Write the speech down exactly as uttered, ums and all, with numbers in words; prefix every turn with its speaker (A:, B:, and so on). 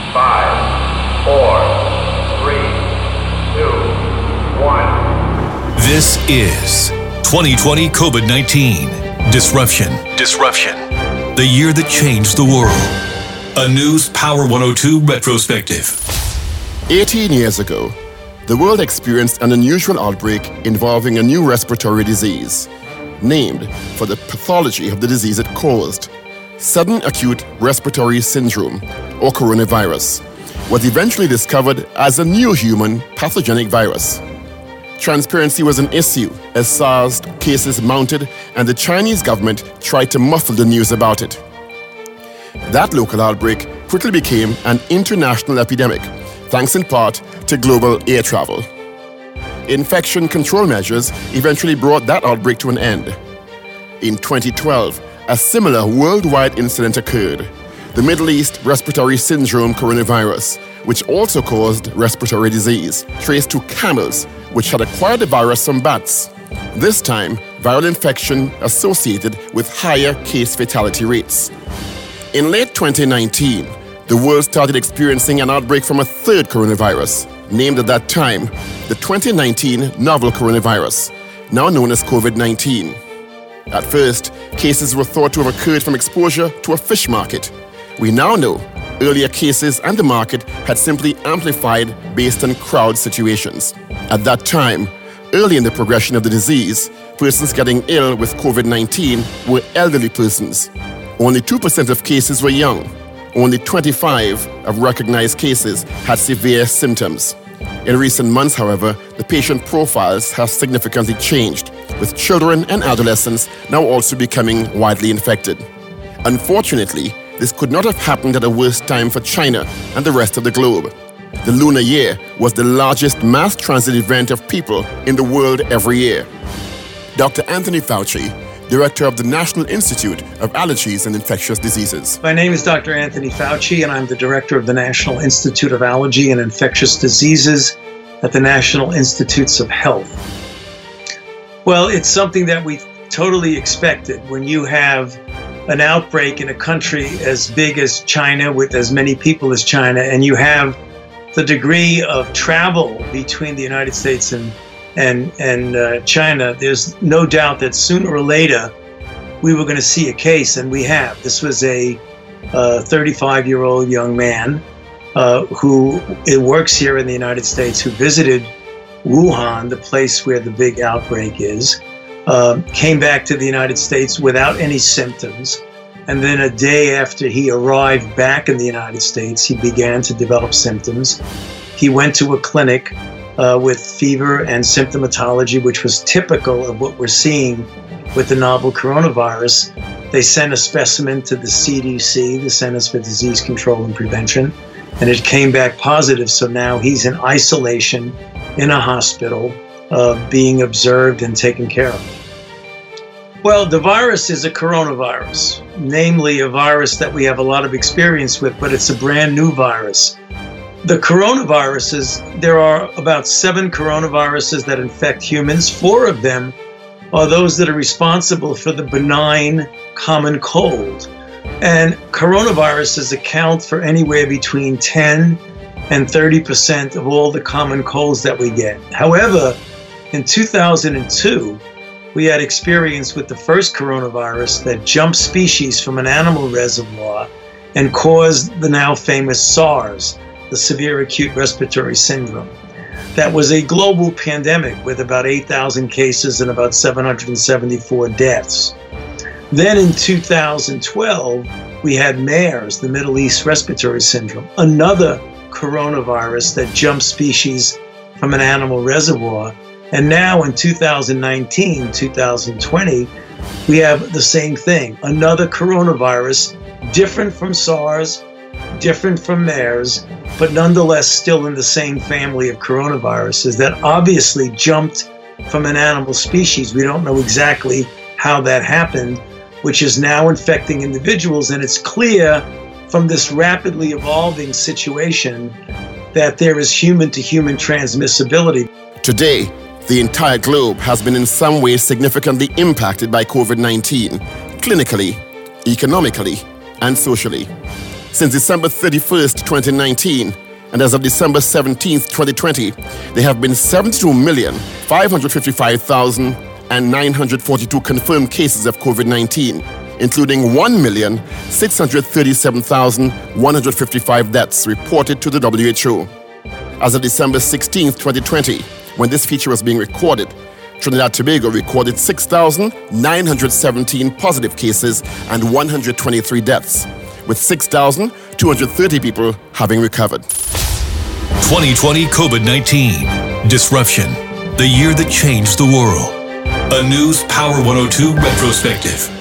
A: Five, four, three, two, one.
B: This is twenty twenty COVID nineteen. Disruption. Disruption. The year that changed the world. A News Power one oh two retrospective.
C: eighteen years ago, the world experienced an unusual outbreak involving a new respiratory disease, named for the pathology of the disease it caused. Sudden acute respiratory syndrome, or coronavirus, was eventually discovered as a new human pathogenic virus. Transparency was an issue as SARS cases mounted and the Chinese government tried to muffle the news about it. That local outbreak quickly became an international epidemic, thanks in part to global air travel. Infection control measures eventually brought that outbreak to an end. In twenty twelve, a similar worldwide incident occurred, the Middle East Respiratory Syndrome coronavirus, which also caused respiratory disease, traced to camels, which had acquired the virus from bats. This time, viral infection associated with higher case fatality rates. In late twenty nineteen, the world started experiencing an outbreak from a third coronavirus, named at that time the twenty nineteen novel coronavirus, now known as COVID nineteen. At first, cases were thought to have occurred from exposure to a fish market. We now know earlier cases and the market had simply amplified based on crowd situations. At that time, early in the progression of the disease, persons getting ill with COVID nineteen were elderly persons. Only two percent of cases were young. Only twenty-five of recognized cases had severe symptoms. In recent months, however, the patient profiles have significantly changed, with children and adolescents now also becoming widely infected. Unfortunately, this could not have happened at a worse time for China and the rest of the globe. The Lunar Year was the largest mass transit event of people in the world every year. Doctor Anthony Fauci, Director of the National Institute of Allergies and Infectious Diseases.
D: My name is Doctor Anthony Fauci, and I'm the Director of the National Institute of Allergy and Infectious Diseases at the National Institutes of Health. Well, it's something that we totally expected. When you have an outbreak in a country as big as China, with as many people as China, and you have the degree of travel between the United States and and, and uh, China, there's no doubt that sooner or later we were going to see a case, and we have. This was a thirty-five-year-old young man uh, who it works here in the United States, who visited Wuhan, the place where the big outbreak is, uh, came back to the United States without any symptoms. And then a day after he arrived back in the United States, he began to develop symptoms. He went to a clinic uh, with fever and symptomatology, which was typical of what we're seeing with the novel coronavirus. They sent a specimen to the C D C, the Centers for Disease Control and Prevention, and it came back positive. So now he's in isolation in a hospital, uh, being observed and taken care of. Well, the virus is a coronavirus, namely a virus that we have a lot of experience with, but it's a brand new virus. The coronaviruses, there are about seven coronaviruses that infect humans. Four of them are those that are responsible for the benign common cold. And coronaviruses account for anywhere between ten and thirty percent of all the common colds that we get. However, in two thousand two, we had experience with the first coronavirus that jumped species from an animal reservoir and caused the now famous SARS, the severe acute respiratory syndrome. That was a global pandemic with about eight thousand cases and about seven hundred seventy-four deaths. Then in two thousand twelve, we had MERS, the Middle East Respiratory Syndrome, another coronavirus that jumped species from an animal reservoir. And now in two thousand nineteen, two thousand twenty, we have the same thing, another coronavirus, different from SARS, different from MERS, but nonetheless still in the same family of coronaviruses that obviously jumped from an animal species. We don't know exactly how that happened, which is now infecting individuals. And it's clear from this rapidly evolving situation that there is human-to-human transmissibility.
C: Today, the entire globe has been in some way significantly impacted by COVID nineteen, clinically, economically, and socially. Since December thirty-first, twenty nineteen, and as of December seventeenth, twenty twenty, there have been seventy-two million, five hundred fifty-five thousand nine hundred forty-two confirmed cases of COVID nineteen, including one million, six hundred thirty-seven thousand, one hundred fifty-five deaths reported to the W H O. As of December sixteenth, twenty twenty, when this feature was being recorded, Trinidad and Tobago recorded six thousand nine hundred seventeen positive cases and one hundred twenty-three deaths, with six thousand two hundred thirty people having recovered.
B: twenty twenty COVID nineteen. Disruption. The year that changed the world. A News Power one oh two retrospective.